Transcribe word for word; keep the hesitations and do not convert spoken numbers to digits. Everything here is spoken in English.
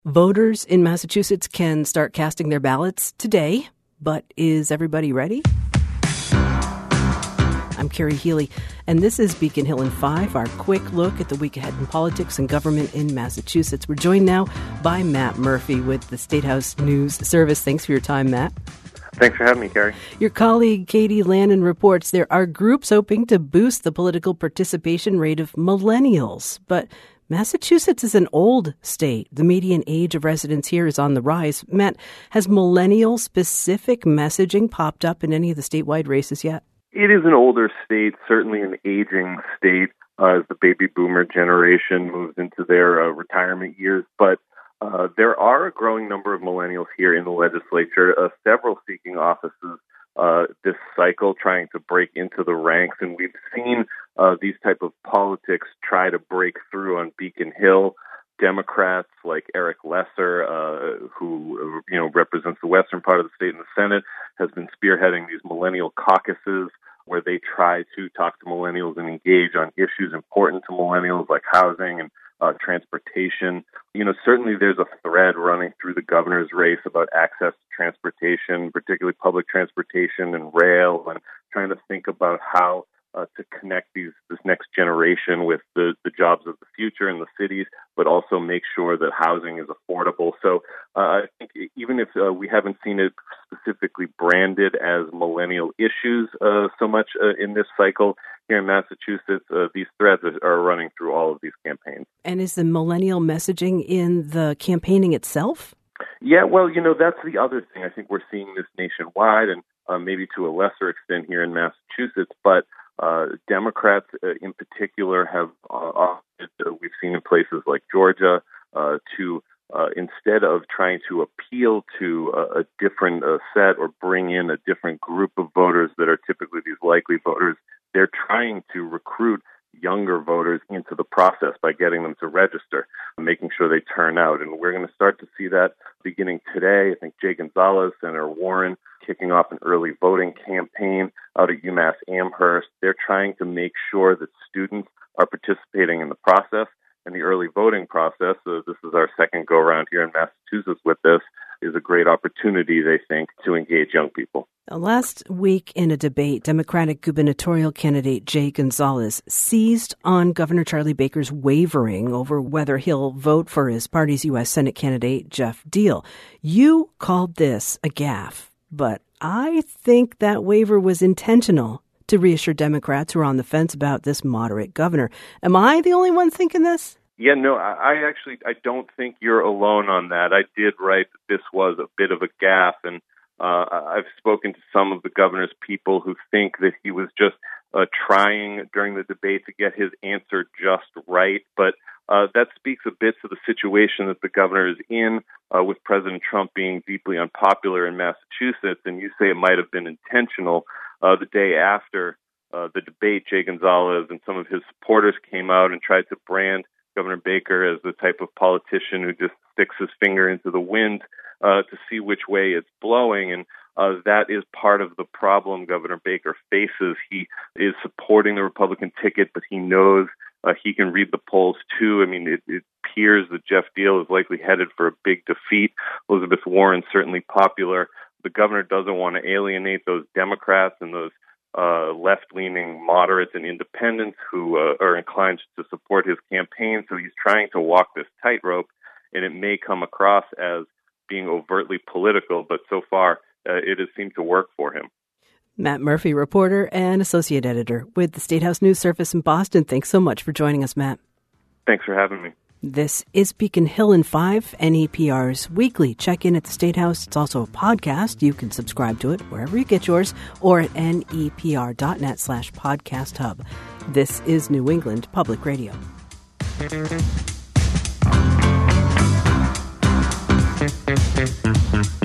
Voters in Massachusetts can start casting their ballots today, but is everybody ready? I'm Carrie Healy, and this is Beacon Hill in five, our quick look at the week ahead in politics and government in Massachusetts. We're joined now by Matt Murphy with the State House News Service. Thanks for your time, Matt. Thanks for having me, Carrie. Your colleague Katie Lannon reports there are groups hoping to boost the political participation rate of millennials, but Massachusetts is an old state. The median age of residents here is on the rise. Matt, has millennial-specific messaging popped up in any of the statewide races yet? It is an older state, certainly an aging state uh, as the baby boomer generation moves into their uh, retirement years. But uh, there are a growing number of millennials here in the legislature, uh, several seeking offices uh, this cycle, trying to break into the ranks. And we've seen uh, these type of politics try to break through on Beacon Hill. Democrats like Eric Lesser, uh, who you know represents the western part of the state in the Senate, has been spearheading these millennial caucuses where they try to talk to millennials and engage on issues important to millennials like housing and uh, transportation. You know, certainly there's a thread running through the governor's race about access to transportation, particularly public transportation and rail, and trying to think about how Uh, to connect these this next generation with the, the jobs of the future in the cities, but also make sure that housing is affordable. So uh, I think even if uh, we haven't seen it specifically branded as millennial issues uh, so much uh, in this cycle here in Massachusetts, uh, these threads are running through all of these campaigns. And is the millennial messaging in the campaigning itself? Yeah, well, you know, that's the other thing. I think we're seeing this nationwide and uh, maybe to a lesser extent here in Massachusetts, but Uh, Democrats uh, in particular have uh, opted, uh, we've seen in places like Georgia, uh, to uh, instead of trying to appeal to a, a different uh, set or bring in a different group of voters that are typically these likely voters, they're trying to recruit younger voters into the process by getting them to register, making sure they turn out. And we're going to start to see that beginning today. I think Jay Gonzalez, Senator Warren, kicking off an early voting campaign out at UMass Amherst. They're trying to make sure that students are participating in the process and the early voting process. So this is our second go-around here in Massachusetts with this, is a great opportunity, they think, to engage young people. Last week in a debate, Democratic gubernatorial candidate Jay Gonzalez seized on Governor Charlie Baker's wavering over whether he'll vote for his party's U S Senate candidate, Jeff Diehl. You called this a gaffe, but I think that waiver was intentional to reassure Democrats who are on the fence about this moderate governor. Am I the only one thinking this? Yeah, no, I actually, I don't think you're alone on that. I did write that this was a bit of a gaffe, and uh, I've spoken to some of the governor's people who think that he was just uh, trying during the debate to get his answer just right. But uh, that speaks a bit to the situation that the governor is in, uh, with President Trump being deeply unpopular in Massachusetts. And you say it might have been intentional. Uh, the day after uh, the debate, Jay Gonzalez and some of his supporters came out and tried to brand Governor Baker as the type of politician who just sticks his finger into the wind uh, to see which way it's blowing. And uh, that is part of the problem Governor Baker faces. He is supporting the Republican ticket, but he knows uh, he can read the polls too. I mean, it, it appears that Jeff Diehl is likely headed for a big defeat. Elizabeth Warren certainly popular. The governor doesn't want to alienate those Democrats and those Uh, left-leaning moderates and independents who uh, are inclined to support his campaign. So he's trying to walk this tightrope, and it may come across as being overtly political, but so far uh, it has seemed to work for him. Matt Murphy, reporter and associate editor with the State House News Service in Boston. Thanks so much for joining us, Matt. Thanks for having me. This is Beacon Hill in five, N E P R's weekly check-in at the State House. It's also a podcast. You can subscribe to it wherever you get yours or at nepr.net slash podcast hub. This is New England Public Radio. Thank you.